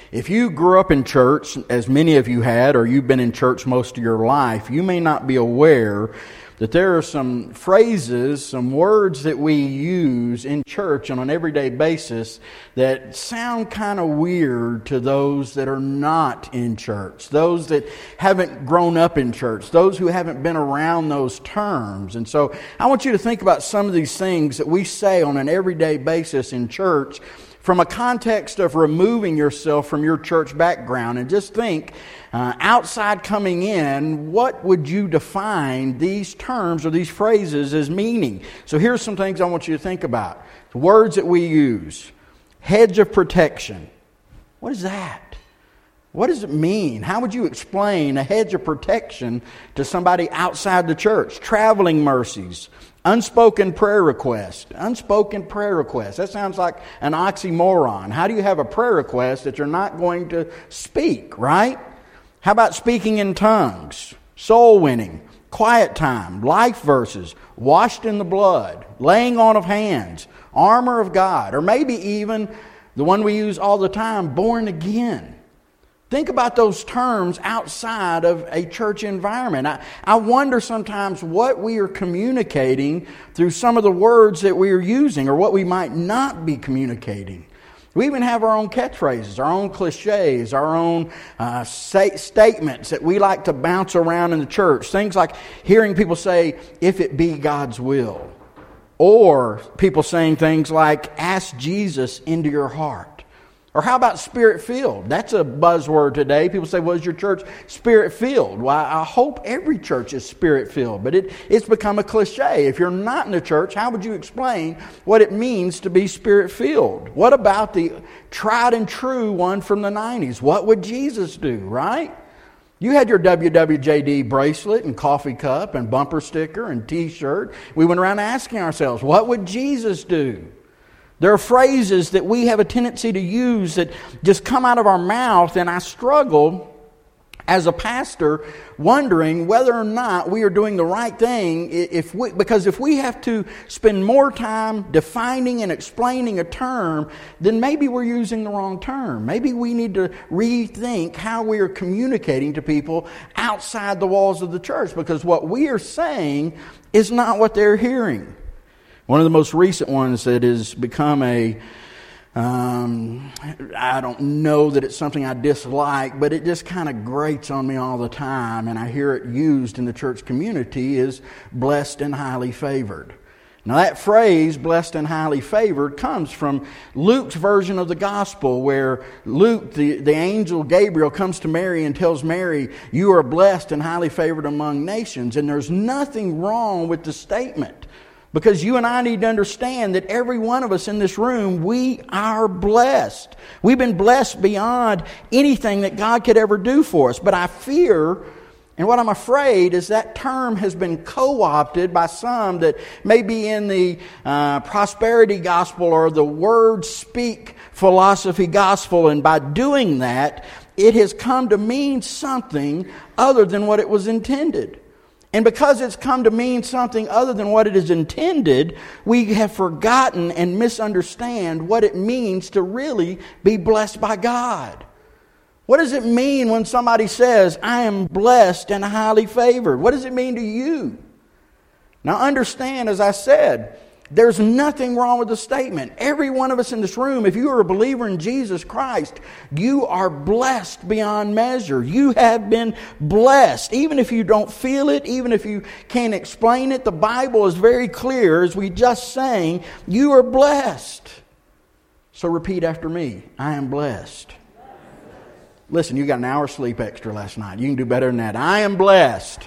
If you grew up in church, as many of you had, or you've been in church most of your life, you may not be aware that there are some phrases, some words that we use in church on an everyday basis that sound kind of weird to those that are not in church, those that haven't grown up in church, those who haven't been around those terms. And so I want you to think about some of these things that we say on an everyday basis in church from a context of removing yourself from your church background, and just think, outside coming in, what would you define these terms or these phrases as meaning? So here's some things I want you to think about. The words that we use. Hedge of protection. What is that? What does it mean? How would you explain a hedge of protection to somebody outside the church? Traveling mercies. Unspoken prayer request. Unspoken prayer request. That sounds like an oxymoron. How do you have a prayer request that you're not going to speak, right? How about speaking in tongues? Soul winning. Quiet time. Life verses. Washed in the blood. Laying on of hands. Armor of God. Or maybe even the one we use all the time, born again. Think about those terms outside of a church environment. I wonder sometimes what we are communicating through some of the words that we are using, or what we might not be communicating. We even have our own catchphrases, our own cliches, our own statements that we like to bounce around in the church. Things like hearing people say, "If it be God's will." Or people saying things like, "Ask Jesus into your heart." Or how about Spirit-filled? That's a buzzword today. People say, "Well, is your church Spirit-filled?" Well, I hope every church is Spirit-filled, but it's become a cliche. If you're not in the church, how would you explain what it means to be Spirit-filled? What about the tried and true one from the 90s? What would Jesus do, right? You had your WWJD bracelet and coffee cup and bumper sticker and t-shirt. We went around asking ourselves, what would Jesus do? There are phrases that we have a tendency to use that just come out of our mouth, and I struggle as a pastor wondering whether or not we are doing the right thing because if we have to spend more time defining and explaining a term, then maybe we're using the wrong term. Maybe we need to rethink how we are communicating to people outside the walls of the church, because what we are saying is not what they're hearing. One of the most recent ones that has become I don't know that it's something I dislike, but it just kind of grates on me all the time, and I hear it used in the church community, is blessed and highly favored. Now that phrase, blessed and highly favored, comes from Luke's version of the gospel, where Luke, the angel Gabriel, comes to Mary and tells Mary, "You are blessed and highly favored among nations." And there's nothing wrong with the statement. Because you and I need to understand that every one of us in this room, we are blessed. We've been blessed beyond anything that God could ever do for us. But I fear, and what I'm afraid, is that term has been co-opted by some that may be in the prosperity gospel or the word speak philosophy gospel. And by doing that, it has come to mean something other than what it was intended. And because it's come to mean something other than what it is intended, we have forgotten and misunderstand what it means to really be blessed by God. What does it mean when somebody says, "I am blessed and highly favored"? What does it mean to you? Now understand, as I said, there's nothing wrong with the statement. Every one of us in this room, if you are a believer in Jesus Christ, you are blessed beyond measure. You have been blessed. Even if you don't feel it, even if you can't explain it, the Bible is very clear, as we just sang, you are blessed. So repeat after me, I am blessed. Listen, you got an hour's sleep extra last night. You can do better than that. I am blessed.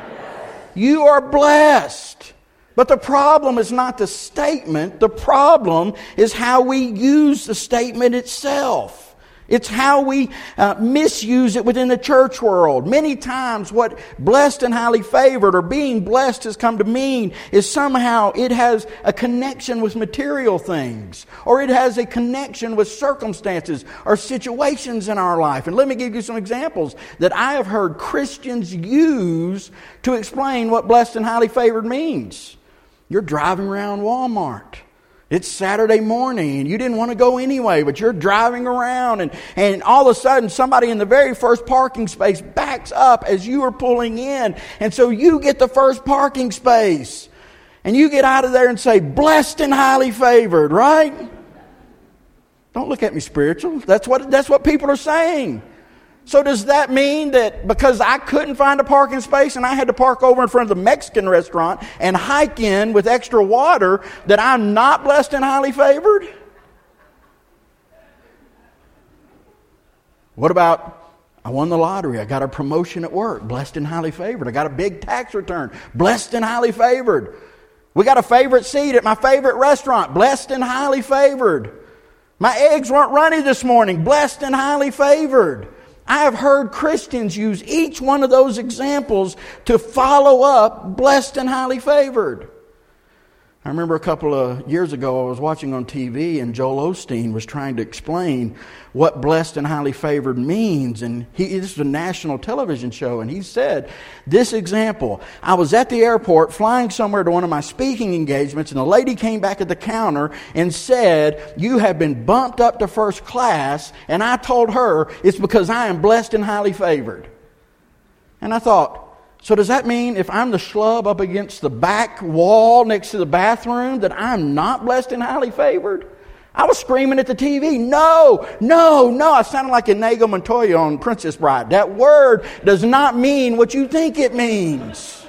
You are blessed. But the problem is not the statement. The problem is how we use the statement itself. It's how we misuse it within the church world. Many times what blessed and highly favored or being blessed has come to mean is somehow it has a connection with material things, or it has a connection with circumstances or situations in our life. And let me give you some examples that I have heard Christians use to explain what blessed and highly favored means. You're driving around Walmart It's Saturday morning and you didn't want to go anyway, but you're driving around and all of a sudden somebody in the very first parking space backs up as you are pulling in. And so you get the first parking space. And you get out of there and say, blessed and highly favored, right? Don't look at me spiritual. That's what people are saying. So does that mean that because I couldn't find a parking space and I had to park over in front of the Mexican restaurant and hike in with extra water that I'm not blessed and highly favored? What about I won the lottery, I got a promotion at work, blessed and highly favored. I got a big tax return, blessed and highly favored. We got a favorite seat at my favorite restaurant, blessed and highly favored. My eggs weren't runny this morning, blessed and highly favored. I have heard Christians use each one of those examples to follow up blessed and highly favored. I remember a couple of years ago I was watching on TV and Joel Osteen was trying to explain what blessed and highly favored means. And this is a national television show, and he said this example: I was at the airport flying somewhere to one of my speaking engagements, and a lady came back at the counter and said, "You have been bumped up to first class," and I told her it's because I am blessed and highly favored. And I thought, so does that mean if I'm the schlub up against the back wall next to the bathroom that I'm not blessed and highly favored? I was screaming at the TV, no. I sounded like Inigo Montoya on Princess Bride. That word does not mean what you think it means.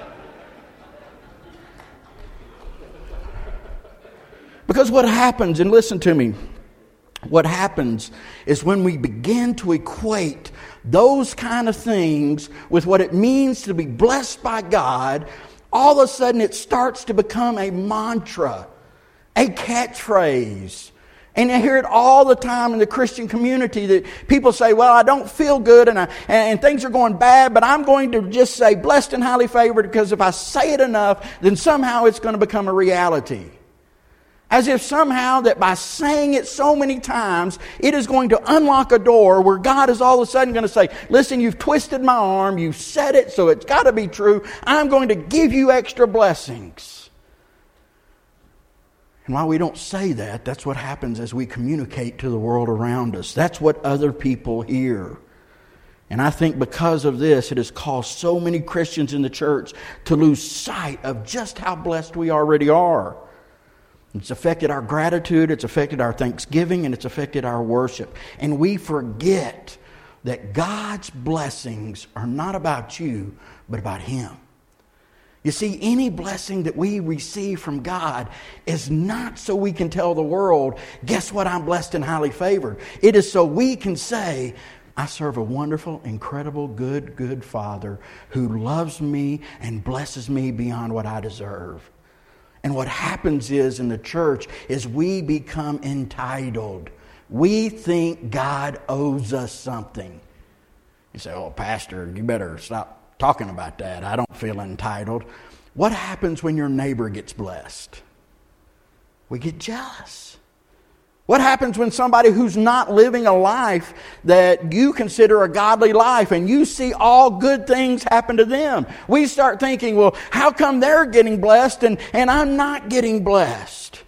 Because what happens, and listen to me, what happens is when we begin to equate those kind of things with what it means to be blessed by God, all of a sudden it starts to become a mantra, a catchphrase. And I hear it all the time in the Christian community that people say, well, I don't feel good and things are going bad, but I'm going to just say blessed and highly favored because if I say it enough, then somehow it's going to become a reality. As if somehow that by saying it so many times, it is going to unlock a door where God is all of a sudden going to say, listen, you've twisted my arm, you've said it, so it's got to be true. I'm going to give you extra blessings. And while we don't say that, that's what happens as we communicate to the world around us. That's what other people hear. And I think because of this, it has caused so many Christians in the church to lose sight of just how blessed we already are. It's affected our gratitude, it's affected our thanksgiving, and it's affected our worship. And we forget that God's blessings are not about you, but about Him. You see, any blessing that we receive from God is not so we can tell the world, guess what, I'm blessed and highly favored. It is so we can say, I serve a wonderful, incredible, good Father who loves me and blesses me beyond what I deserve. And what happens is in the church is we become entitled. We think God owes us something. You say, oh, Pastor, you better stop talking about that. I don't feel entitled. What happens when your neighbor gets blessed? We get jealous. What happens when somebody who's not living a life that you consider a godly life and you see all good things happen to them? We start thinking, well, how come they're getting blessed and I'm not getting blessed?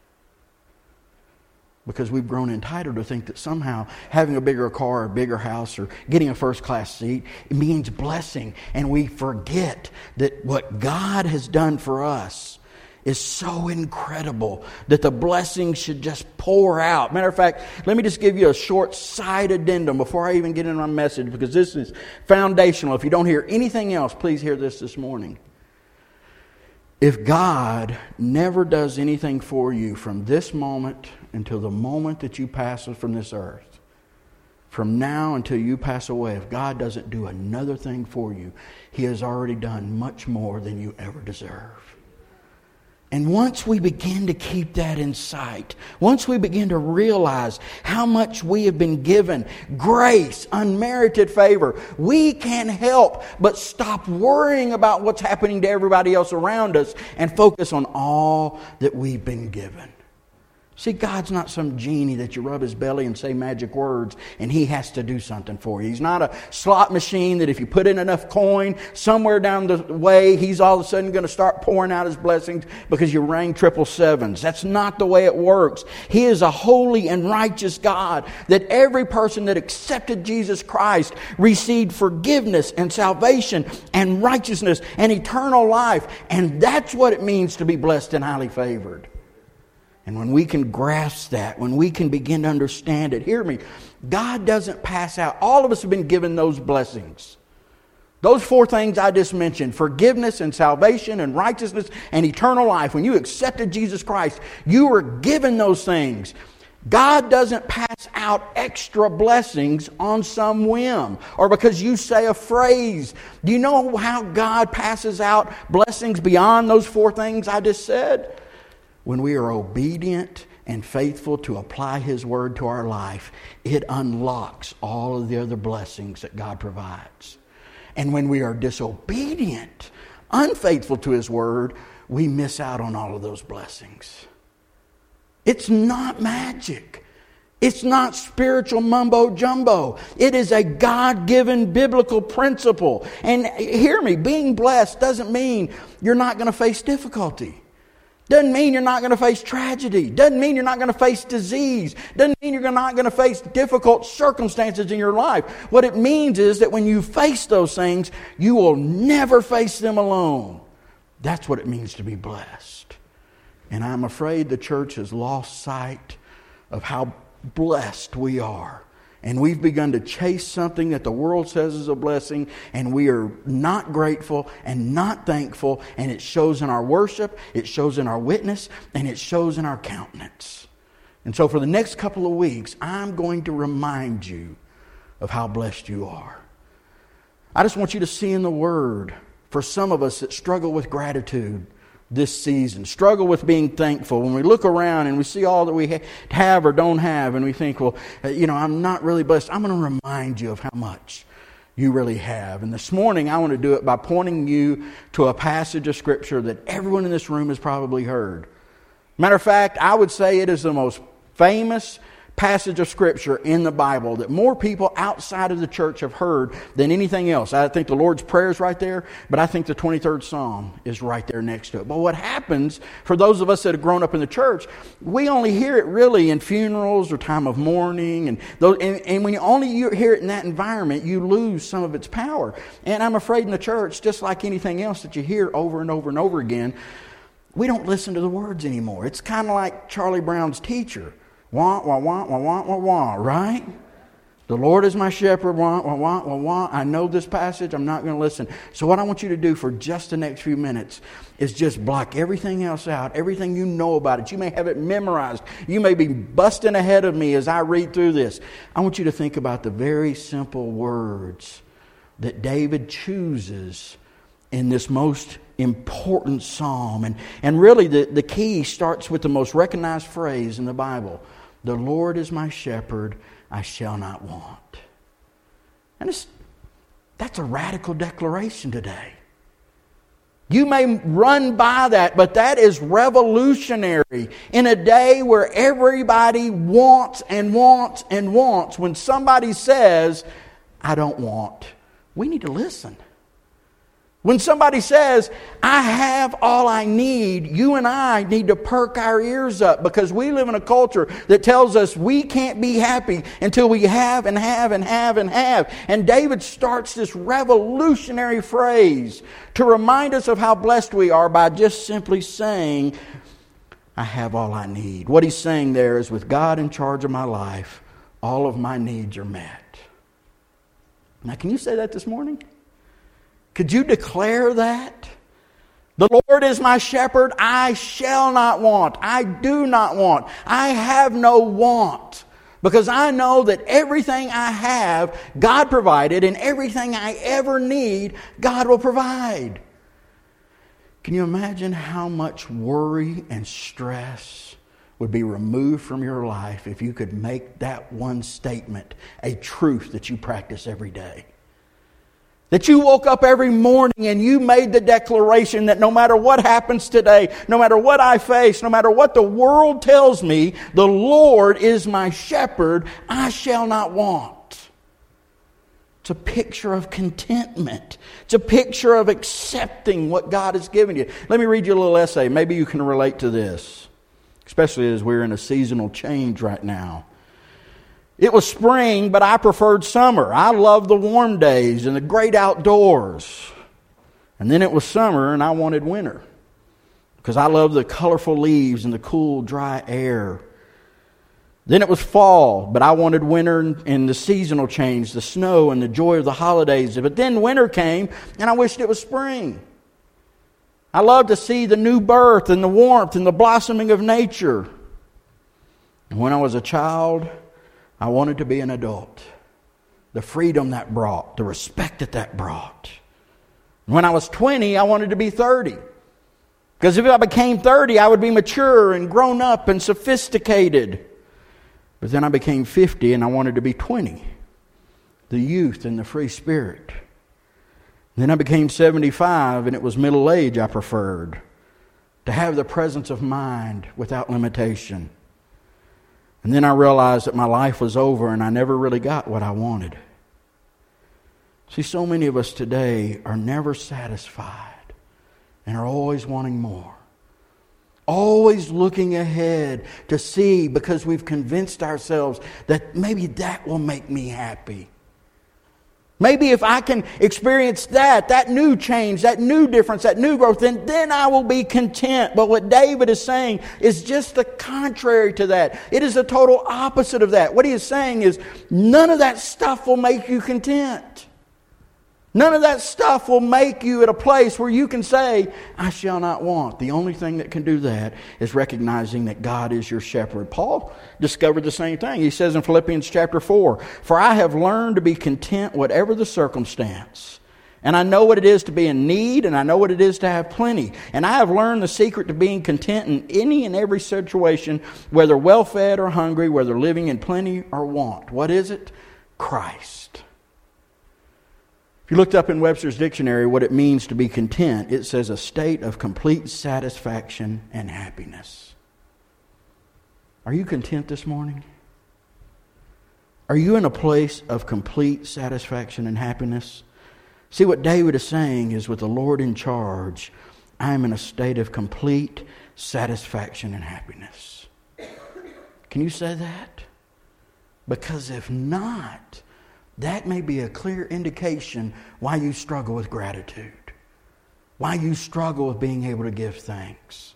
Because we've grown entitled to think that somehow having a bigger car, a bigger house, or getting a first-class seat, it means blessing. And we forget that what God has done for us is so incredible that the blessings should just pour out. Matter of fact, let me just give you a short side addendum before I even get into my message, because this is foundational. If you don't hear anything else, please hear this morning. If God never does anything for you from this moment until the moment that you pass from this earth, from now until you pass away, if God doesn't do another thing for you, He has already done much more than you ever deserve. And once we begin to keep that in sight, once we begin to realize how much we have been given, grace, unmerited favor, we can't help but stop worrying about what's happening to everybody else around us and focus on all that we've been given. See, God's not some genie that you rub his belly and say magic words and he has to do something for you. He's not a slot machine that if you put in enough coin, somewhere down the way, he's all of a sudden going to start pouring out his blessings because you rang 777s. That's not the way it works. He is a holy and righteous God, that every person that accepted Jesus Christ received forgiveness and salvation and righteousness and eternal life. And that's what it means to be blessed and highly favored. And when we can grasp that, when we can begin to understand it, hear me, God doesn't pass out. All of us have been given those blessings. Those 4 things I just mentioned, forgiveness and salvation and righteousness and eternal life. When you accepted Jesus Christ, you were given those things. God doesn't pass out extra blessings on some whim or because you say a phrase. Do you know how God passes out blessings beyond those 4 things I just said? When we are obedient and faithful to apply His Word to our life, it unlocks all of the other blessings that God provides. And when we are disobedient, unfaithful to His Word, we miss out on all of those blessings. It's not magic. It's not spiritual mumbo jumbo. It is a God-given biblical principle. And hear me, being blessed doesn't mean you're not going to face difficulty. Doesn't mean you're not going to face tragedy. Doesn't mean you're not going to face disease. Doesn't mean you're not going to face difficult circumstances in your life. What it means is that when you face those things, you will never face them alone. That's what it means to be blessed. And I'm afraid the church has lost sight of how blessed we are. And we've begun to chase something that the world says is a blessing, and we are not grateful and not thankful, and it shows in our worship, it shows in our witness, and it shows in our countenance. And so for the next couple of weeks, I'm going to remind you of how blessed you are. I just want you to see in the Word, for some of us that struggle with gratitude this season, struggle with being thankful, when we look around and we see all that we have or don't have, and we think, well, I'm not really blessed. I'm going to remind you of how much you really have. And this morning I want to do it by pointing you to a passage of Scripture that everyone in this room has probably heard. Matter of fact, I would say it is the most famous passage of Scripture in the Bible that more people outside of the church have heard than anything else. I think the Lord's Prayer is right there, but I think the 23rd Psalm is right there next to it. But what happens for those of us that have grown up in the church, we only hear it really in funerals or time of mourning, and when you only hear it in that environment, you lose some of its power. And I'm afraid in the church, just like anything else that you hear over and over and over again, we don't listen to the words anymore. It's kind of like Charlie Brown's teacher. Wah, wah, wah, wah, wah, wah, wah, right? The Lord is my shepherd, wah, wah, wah, wah, wah. I know this passage, I'm not going to listen. So what I want you to do for just the next few minutes is just block everything else out, everything you know about it. You may have it memorized. You may be busting ahead of me as I read through this. I want you to think about the very simple words that David chooses in this most important psalm. And really the key starts with the most recognized phrase in the Bible. The Lord is my shepherd, I shall not want. And that's a radical declaration today. You may run by that, but that is revolutionary in a day where everybody wants and wants and wants. When somebody says, I don't want, we need to listen. When somebody says, I have all I need, you and I need to perk our ears up, because we live in a culture that tells us we can't be happy until we have and have and have and have. And David starts this revolutionary phrase to remind us of how blessed we are by just simply saying, I have all I need. What he's saying there is, with God in charge of my life, all of my needs are met. Now, can you say that this morning? Could you declare that? The Lord is my shepherd, I shall not want. I do not want. I have no want. Because I know that everything I have, God provided, and everything I ever need, God will provide. Can you imagine how much worry and stress would be removed from your life if you could make that one statement a truth that you practice every day? That you woke up every morning and you made the declaration that no matter what happens today, no matter what I face, no matter what the world tells me, the Lord is my shepherd, I shall not want. It's a picture of contentment. It's a picture of accepting what God has given you. Let me read you a little essay. Maybe you can relate to this, especially as we're in a seasonal change right now. It was spring, but I preferred summer. I loved the warm days and the great outdoors. And then it was summer, and I wanted winter because I loved the colorful leaves and the cool, dry air. Then it was fall, but I wanted winter and the seasonal change, the snow and the joy of the holidays. But then winter came, and I wished it was spring. I loved to see the new birth and the warmth and the blossoming of nature. And when I was a child, I wanted to be an adult. The freedom that brought, the respect that brought. When I was 20, I wanted to be 30. Because if I became 30, I would be mature and grown up and sophisticated. But then I became 50 and I wanted to be 20. The youth and the free spirit. Then I became 75 and it was middle age I preferred. To have the presence of mind without limitation. And then I realized that my life was over and I never really got what I wanted. See, so many of us today are never satisfied and are always wanting more. Always looking ahead to see because we've convinced ourselves that maybe that will make me happy. Maybe if I can experience that new change, that new difference, that new growth, then I will be content. But what David is saying is just the contrary to that. It is the total opposite of that. What he is saying is none of that stuff will make you content. None of that stuff will make you at a place where you can say, I shall not want. The only thing that can do that is recognizing that God is your shepherd. Paul discovered the same thing. He says in Philippians chapter 4, For I have learned to be content whatever the circumstance. And I know what it is to be in need, and I know what it is to have plenty. And I have learned the secret to being content in any and every situation, whether well-fed or hungry, whether living in plenty or want. What is it? Christ. If you looked up in Webster's dictionary what it means to be content, it says a state of complete satisfaction and happiness. Are you content this morning? Are you in a place of complete satisfaction and happiness? See, what David is saying is with the Lord in charge, I am in a state of complete satisfaction and happiness. Can you say that? Because if not, that may be a clear indication why you struggle with gratitude. Why you struggle with being able to give thanks.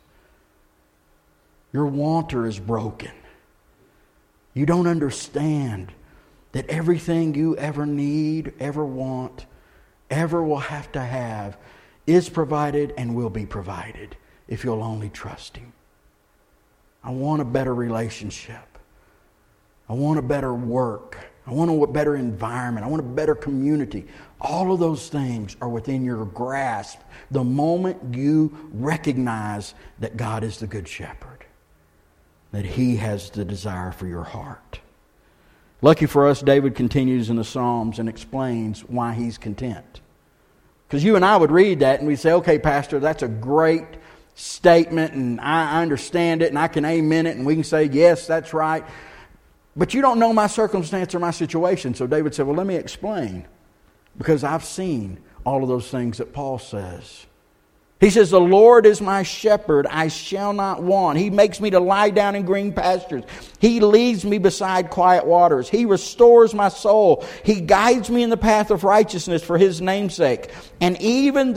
Your wanter is broken. You don't understand that everything you ever need, ever want, ever will have to have is provided and will be provided if you'll only trust Him. I want a better relationship. I want a better work. I want a better environment. I want a better community. All of those things are within your grasp the moment you recognize that God is the Good Shepherd, that He has the desire for your heart. Lucky for us, David continues in the Psalms and explains why he's content. Because you and I would read that and we'd say, okay, Pastor, that's a great statement and I understand it and I can amen it and we can say, yes, that's right. But you don't know my circumstance or my situation. So David said, well, let me explain. Because I've seen all of those things that Paul says. He says, the Lord is my shepherd, I shall not want. He makes me to lie down in green pastures. He leads me beside quiet waters. He restores my soul. He guides me in the path of righteousness for His name's sake. And even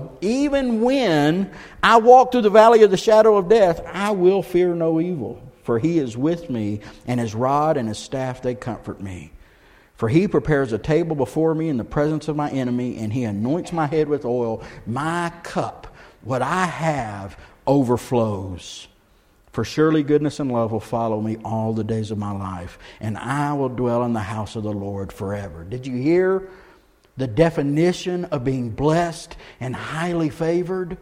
when I walk through the valley of the shadow of death, I will fear no evil. For He is with me, and His rod and His staff, they comfort me. For He prepares a table before me in the presence of my enemy, and He anoints my head with oil. My cup, what I have, overflows. For surely goodness and love will follow me all the days of my life, and I will dwell in the house of the Lord forever. Did you hear the definition of being blessed and highly favored?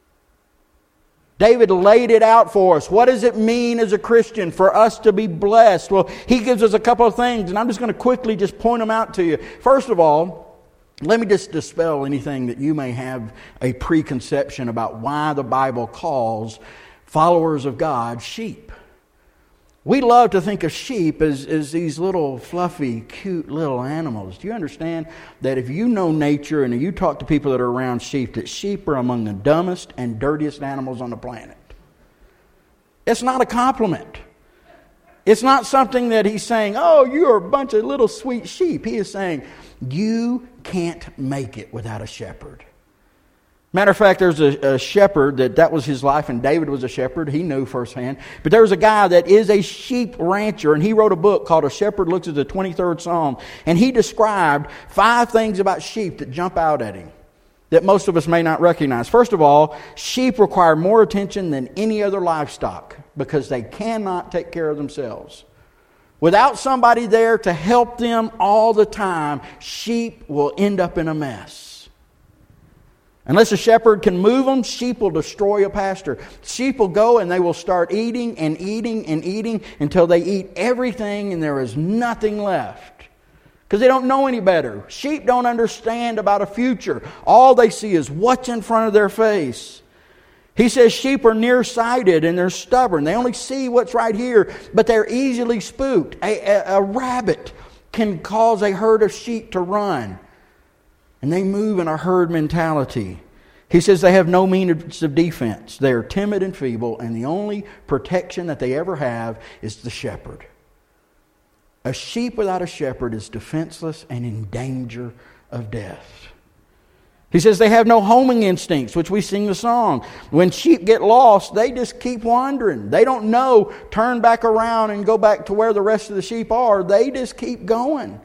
David laid it out for us. What does it mean as a Christian for us to be blessed? Well, he gives us a couple of things, and I'm just going to quickly just point them out to you. First of all, let me just dispel anything that you may have a preconception about why the Bible calls followers of God sheep. We love to think of sheep as these little fluffy, cute little animals. Do you understand that if you know nature and you talk to people that are around sheep, that sheep are among the dumbest and dirtiest animals on the planet? It's not a compliment. It's not something that he's saying, oh, you're a bunch of little sweet sheep. He is saying, you can't make it without a shepherd. Matter of fact, there's a shepherd that was his life, and David was a shepherd. He knew firsthand. But there's a guy that is a sheep rancher, and he wrote a book called A Shepherd Looks at the 23rd Psalm. And he described 5 things about sheep that jump out at him that most of us may not recognize. First of all, sheep require more attention than any other livestock because they cannot take care of themselves. Without somebody there to help them all the time, sheep will end up in a mess. Unless a shepherd can move them, sheep will destroy a pasture. Sheep will go and they will start eating and eating and eating until they eat everything and there is nothing left. Because they don't know any better. Sheep don't understand about a future. All they see is what's in front of their face. He says sheep are nearsighted and they're stubborn. They only see what's right here, but they're easily spooked. A rabbit can cause a herd of sheep to run. And they move in a herd mentality. He says they have no means of defense. They are timid and feeble, and the only protection that they ever have is the shepherd. A sheep without a shepherd is defenseless and in danger of death. He says they have no homing instincts, which we sing the song. When sheep get lost, they just keep wandering. They don't know, turn back around and go back to where the rest of the sheep are. They just keep going.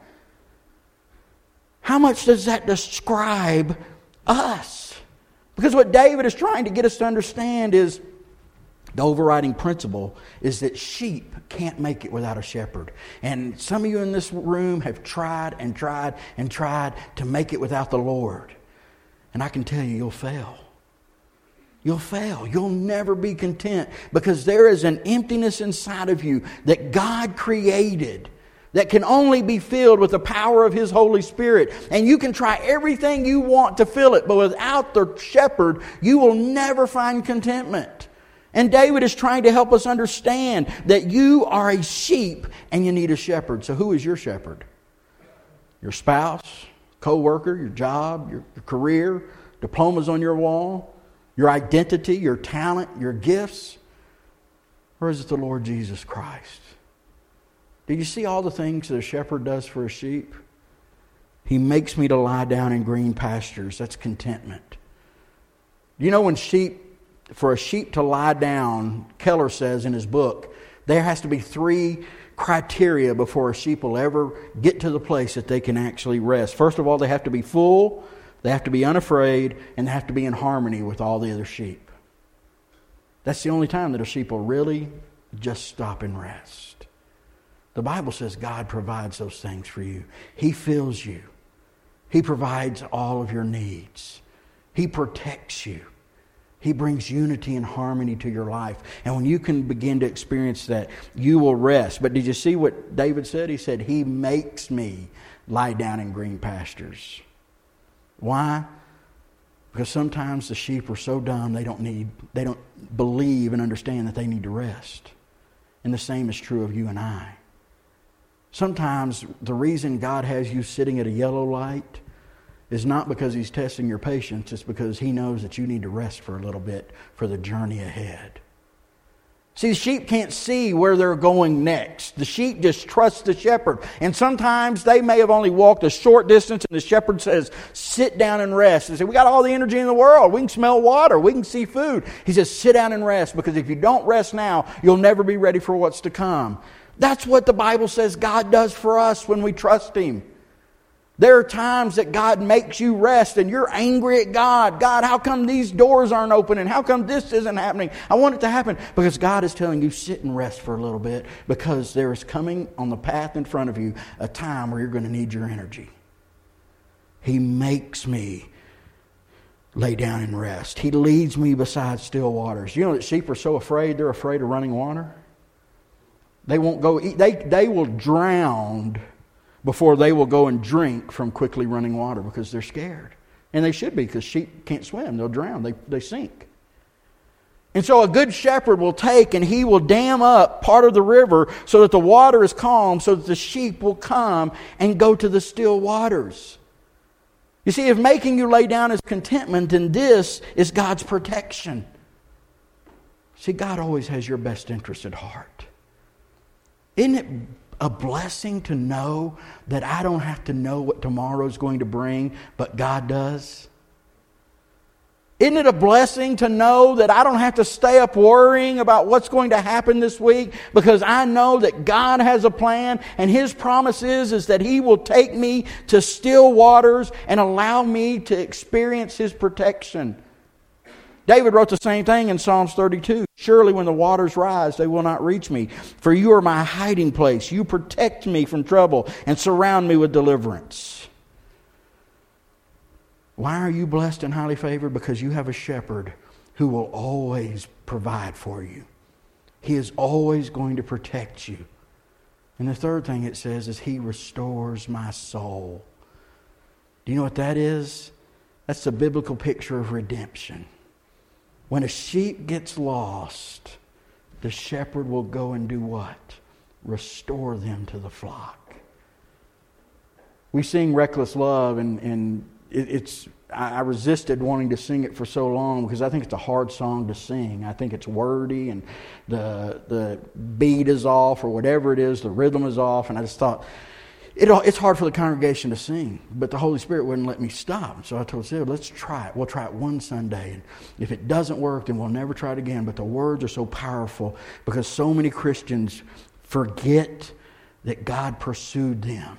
How much does that describe us? Because what David is trying to get us to understand is the overriding principle is that sheep can't make it without a shepherd. And some of you in this room have tried and tried and tried to make it without the Lord. And I can tell you, you'll fail. You'll fail. You'll never be content because there is an emptiness inside of you that God created that can only be filled with the power of His Holy Spirit. And you can try everything you want to fill it, but without the shepherd, you will never find contentment. And David is trying to help us understand that you are a sheep and you need a shepherd. So who is your shepherd? Your spouse, co-worker, your job, your career, diplomas on your wall, your identity, your talent, your gifts? Or is it the Lord Jesus Christ? Do you see all the things that a shepherd does for a sheep? He makes me to lie down in green pastures. That's contentment. You know, for a sheep to lie down, Keller says in his book, there has to be 3 criteria before a sheep will ever get to the place that they can actually rest. First of all, they have to be full, they have to be unafraid, and they have to be in harmony with all the other sheep. That's the only time that a sheep will really just stop and rest. The Bible says God provides those things for you. He fills you. He provides all of your needs. He protects you. He brings unity and harmony to your life. And when you can begin to experience that, you will rest. But did you see what David said? He said, He makes me lie down in green pastures. Why? Because sometimes the sheep are so dumb they don't believe and understand that they need to rest. And the same is true of you and I. Sometimes the reason God has you sitting at a yellow light is not because He's testing your patience. It's because He knows that you need to rest for a little bit for the journey ahead. See, the sheep can't see where they're going next. The sheep just trust the shepherd. And sometimes they may have only walked a short distance and the shepherd says, sit down and rest. They say, we got all the energy in the world. We can smell water. We can see food. He says, sit down and rest, because if you don't rest now, you'll never be ready for what's to come. That's what the Bible says God does for us when we trust Him. There are times that God makes you rest and you're angry at God. God, how come these doors aren't opening? How come this isn't happening? I want it to happen. Because God is telling you, sit and rest for a little bit, because there is coming on the path in front of you a time where you're going to need your energy. He makes me lay down and rest. He leads me beside still waters. You know that sheep are so afraid, they're afraid of running water? They won't go eat. They will drown before they will go and drink from quickly running water because they're scared. And they should be, because sheep can't swim. They'll drown. They sink. And so a good shepherd will take and he will dam up part of the river so that the water is calm, so that the sheep will come and go to the still waters. You see, if making you lay down is contentment, then this is God's protection. See, God always has your best interest at heart. Isn't it a blessing to know that I don't have to know what tomorrow is going to bring, but God does? Isn't it a blessing to know that I don't have to stay up worrying about what's going to happen this week, because I know that God has a plan, and His promise is that He will take me to still waters and allow me to experience His protection. David wrote the same thing in Psalms 32. Surely when the waters rise, they will not reach me. For you are my hiding place. You protect me from trouble and surround me with deliverance. Why are you blessed and highly favored? Because you have a shepherd who will always provide for you. He is always going to protect you. And the third thing it says is He restores my soul. Do you know what that is? That's the biblical picture of redemption. When a sheep gets lost, the shepherd will go and do what? Restore them to the flock. We sing Reckless Love, and I resisted wanting to sing it for so long because I think it's a hard song to sing. I think it's wordy, and the beat is off, or whatever it is, the rhythm is off, and I just thought, it's hard for the congregation to sing, but the Holy Spirit wouldn't let me stop. So I told Sid, let's try it. We'll try it one Sunday, and if it doesn't work, then we'll never try it again. But the words are so powerful because so many Christians forget that God pursued them.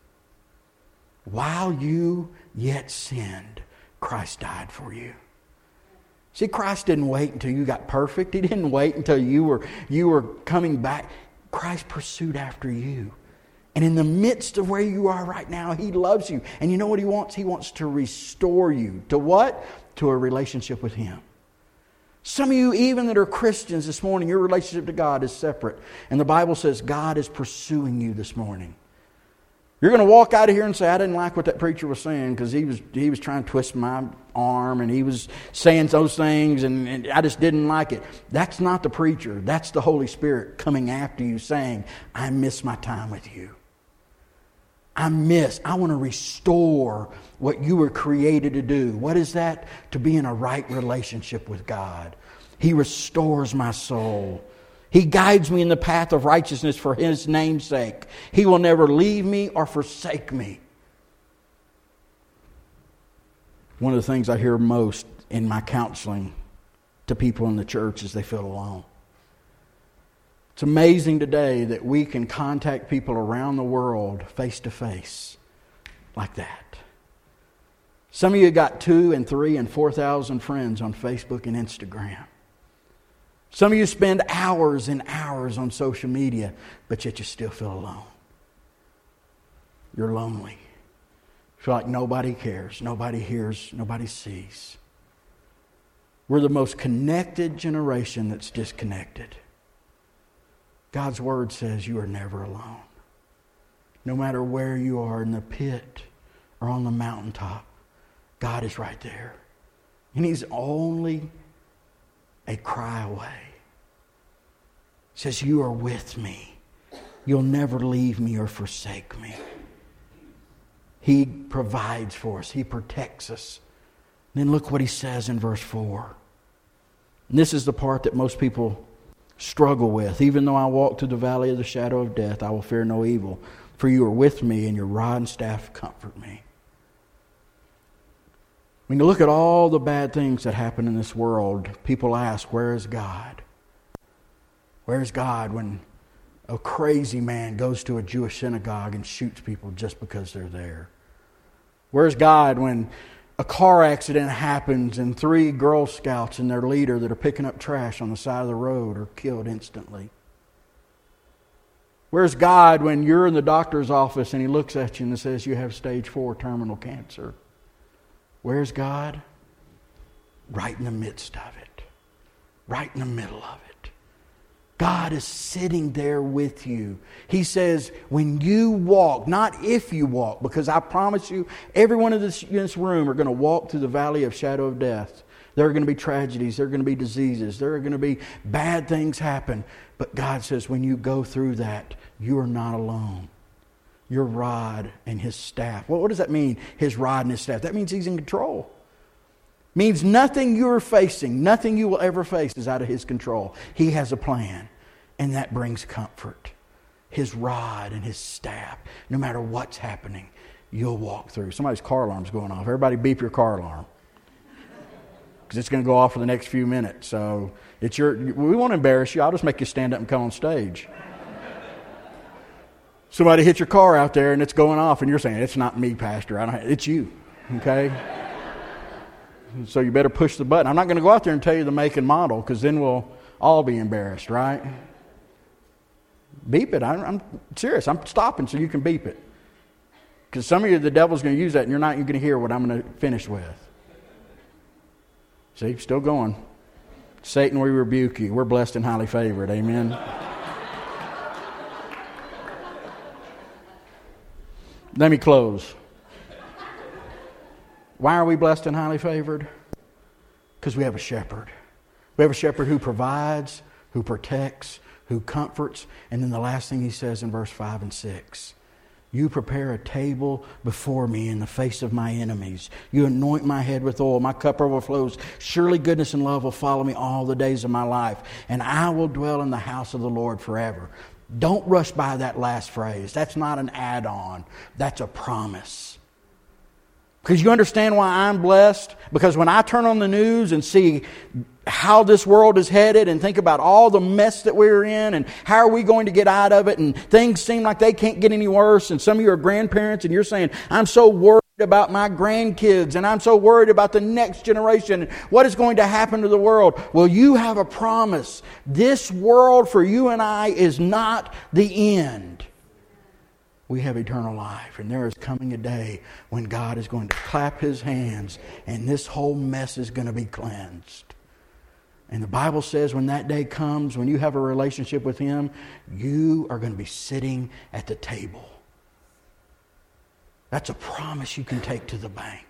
While you yet sinned, Christ died for you. See, Christ didn't wait until you got perfect. He didn't wait until you were coming back. Christ pursued after you. And in the midst of where you are right now, He loves you. And you know what He wants? He wants to restore you. To what? To a relationship with Him. Some of you, even that are Christians this morning, your relationship to God is separate. And the Bible says God is pursuing you this morning. You're going to walk out of here and say, I didn't like what that preacher was saying because he was trying to twist my arm and he was saying those things and I just didn't like it. That's not the preacher. That's the Holy Spirit coming after you saying, I miss my time with you. I want to restore what you were created to do. What is that? To be in a right relationship with God. He restores my soul. He guides me in the path of righteousness for His name's sake. He will never leave me or forsake me. One of the things I hear most in my counseling to people in the church is they feel alone. It's amazing today that we can contact people around the world face to face like that. Some of you got 2,000 and 3,000 and 4,000 friends on Facebook and Instagram. Some of you spend hours and hours on social media, but yet you still feel alone. You're lonely. You feel like nobody cares, nobody hears, nobody sees. We're the most connected generation that's disconnected. God's Word says you are never alone. No matter where you are, in the pit or on the mountaintop, God is right there. And He's only a cry away. He says, you are with me. You'll never leave me or forsake me. He provides for us. He protects us. Then look what He says in verse 4. And this is the part that most people struggle with. Even though I walk through the valley of the shadow of death, I will fear no evil. For you are with me, and your rod and staff comfort me. When you look at all the bad things that happen in this world, people ask, where is God? Where is God when a crazy man goes to a Jewish synagogue and shoots people just because they're there? Where's God when a car accident happens and 3 Girl Scouts and their leader that are picking up trash on the side of the road are killed instantly? Where's God when you're in the doctor's office and he looks at you and says you have stage 4 terminal cancer? Where's God? Right in the midst of it. Right in the middle of it. God is sitting there with you. He says, when you walk, not if you walk, because I promise you, every one of this in this room are going to walk through the valley of shadow of death. There are going to be tragedies. There are going to be diseases. There are going to be bad things happen. But God says, when you go through that, you are not alone. Your rod and His staff. Well, what does that mean, His rod and His staff? That means He's in control. Means nothing you're facing, nothing you will ever face is out of His control. He has a plan, and that brings comfort. His rod and His staff. No matter what's happening, you'll walk through. Somebody's car alarm's going off. Everybody beep your car alarm. Because it's going to go off for the next few minutes. So we won't embarrass you. I'll just make you stand up and come on stage. Somebody hit your car out there and it's going off, and you're saying, it's not me, Pastor. It's you. Okay? So you better push the button. I'm not going to go out there and tell you the make and model, because then we'll all be embarrassed, right? Beep it. I'm serious. I'm stopping so you can beep it. Because some of you, the devil's going to use that, and you're going to hear what I'm going to finish with. See, still going. Satan, we rebuke you. We're blessed and highly favored. Amen. Let me close. Why are we blessed and highly favored? Because we have a shepherd. We have a shepherd who provides, who protects, who comforts. And then the last thing he says in verse 5 and 6. You prepare a table before me in the face of my enemies. You anoint my head with oil. My cup overflows. Surely goodness and love will follow me all the days of my life. And I will dwell in the house of the Lord forever. Don't rush by that last phrase. That's not an add-on. That's a promise. Because you understand why I'm blessed? Because when I turn on the news and see how this world is headed and think about all the mess that we're in and how are we going to get out of it, and things seem like they can't get any worse, and some of you are grandparents and you're saying, I'm so worried about my grandkids and I'm so worried about the next generation and what is going to happen to the world. Well, you have a promise. This world for you and I is not the end. We have eternal life, and there is coming a day when God is going to clap His hands and this whole mess is going to be cleansed. And the Bible says when that day comes, when you have a relationship with Him, you are going to be sitting at the table. That's a promise you can take to the bank.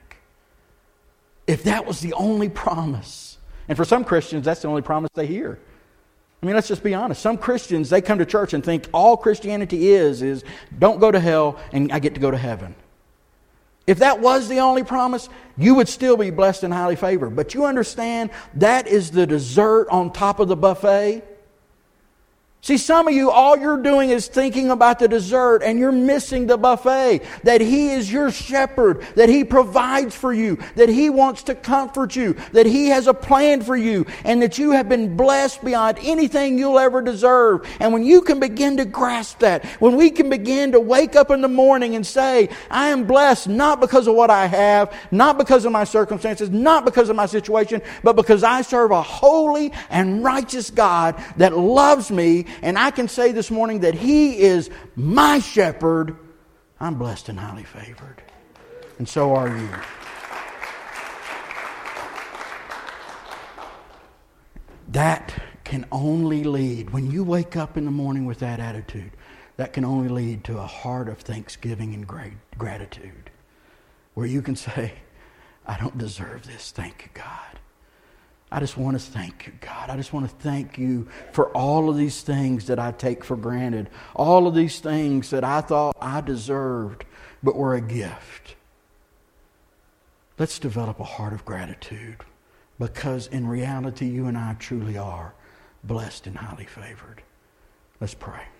If that was the only promise, and for some Christians, that's the only promise they hear. I mean, let's just be honest. Some Christians, they come to church and think all Christianity is don't go to hell and I get to go to heaven. If that was the only promise, you would still be blessed and highly favored. But you understand, that is the dessert on top of the buffet. See, some of you, all you're doing is thinking about the dessert and you're missing the buffet. That He is your shepherd, that He provides for you, that He wants to comfort you, that He has a plan for you, and that you have been blessed beyond anything you'll ever deserve. And when you can begin to grasp that, when we can begin to wake up in the morning and say, I am blessed not because of what I have, not because of my circumstances, not because of my situation, but because I serve a holy and righteous God that loves me. And I can say this morning that He is my shepherd. I'm blessed and highly favored. And so are you. That can only lead, when you wake up in the morning with that attitude, that can only lead to a heart of thanksgiving and gratitude. Where you can say, I don't deserve this. Thank you, God. I just want to thank you, God. I just want to thank you for all of these things that I take for granted. All of these things that I thought I deserved, but were a gift. Let's develop a heart of gratitude, because in reality, you and I truly are blessed and highly favored. Let's pray.